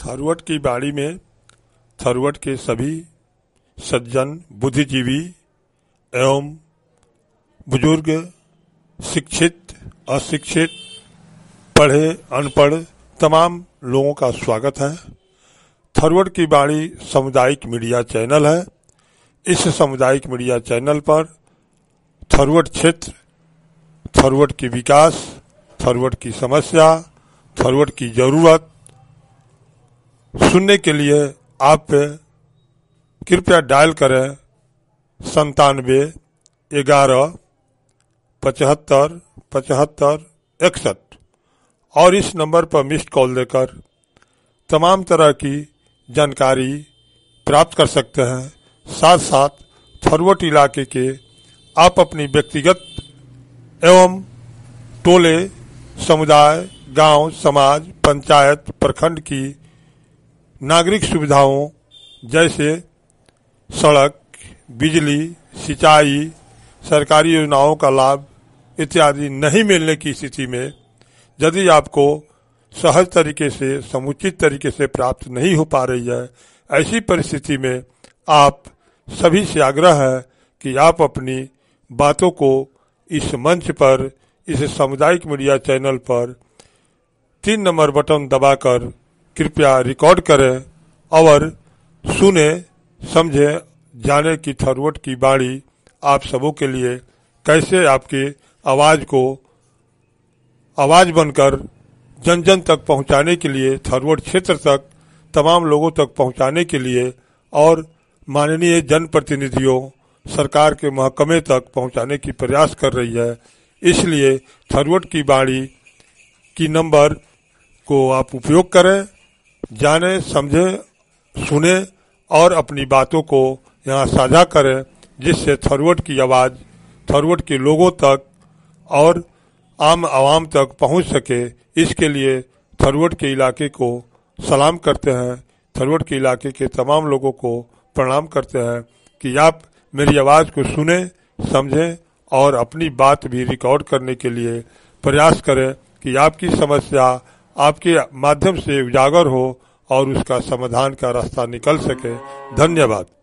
थरवट की बाड़ी में थरवट के सभी सज्जन, बुद्धिजीवी एवं बुजुर्ग, शिक्षित, अशिक्षित, पढ़े, अनपढ़ तमाम लोगों का स्वागत है। थरवट की बाड़ी सामुदायिक मीडिया चैनल है। इस सामुदायिक मीडिया चैनल पर थरवट क्षेत्र, थरवट की विकास, थरवट की समस्या, थरवट की जरूरत सुनने के लिए आप कृपया डायल करें 97 11 75 75 61 और इस नंबर पर मिस्ड कॉल देकर तमाम तरह की जानकारी प्राप्त कर सकते हैं। साथ साथ थरवट इलाके के आप अपनी व्यक्तिगत एवं टोले, समुदाय, गांव, समाज, पंचायत, प्रखंड की नागरिक सुविधाओं जैसे सड़क, बिजली, सिंचाई, सरकारी योजनाओं का लाभ इत्यादि नहीं मिलने की स्थिति में यदि आपको सहज तरीके से, समुचित तरीके से प्राप्त नहीं हो पा रही है, ऐसी परिस्थिति में आप सभी से आग्रह है कि आप अपनी बातों को इस मंच पर, इस सामुदायिक मीडिया चैनल पर 3 नंबर बटन दबाकर कृपया रिकॉर्ड करें और सुने, समझे, जाने की थरवट की बाड़ी आप सबों के लिए कैसे आपके आवाज को आवाज बनकर जन जन तक पहुंचाने के लिए, थरवट क्षेत्र तक तमाम लोगों तक पहुंचाने के लिए और माननीय जनप्रतिनिधियों, सरकार के महकमे तक पहुंचाने की प्रयास कर रही है। इसलिए थरवट की बाड़ी की नंबर को आप उपयोग करें, जाने, समझे, सुने और अपनी बातों को यहाँ साझा करें, जिससे थरवट की आवाज थरवट के लोगों तक और आम आवाम तक पहुंच सके। इसके लिए थरवट के इलाके को सलाम करते हैं, थरवट के इलाके के तमाम लोगों को प्रणाम करते हैं कि आप मेरी आवाज को सुने, समझें और अपनी बात भी रिकॉर्ड करने के लिए प्रयास करें कि आपकी समस्या आपके माध्यम से उजागर हो और उसका समाधान का रास्ता निकल सके। धन्यवाद।